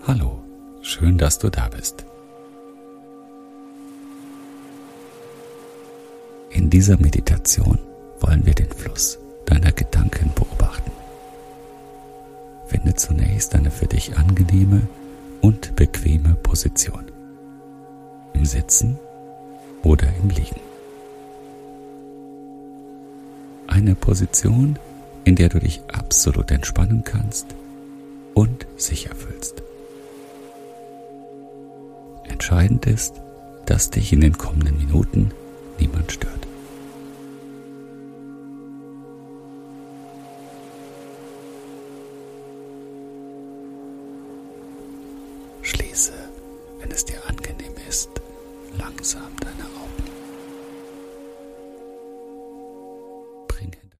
Hallo, schön, dass du da bist. In dieser Meditation wollen wir den Fluss deiner Gedanken beobachten. Finde zunächst eine für dich angenehme und bequeme Position. Im Sitzen oder im Liegen. Eine Position, in der du dich absolut entspannen kannst und sicher fühlst. Entscheidend ist, dass dich in den kommenden Minuten niemand stört. Schließe, wenn es dir angenehm ist, langsam deine Augen.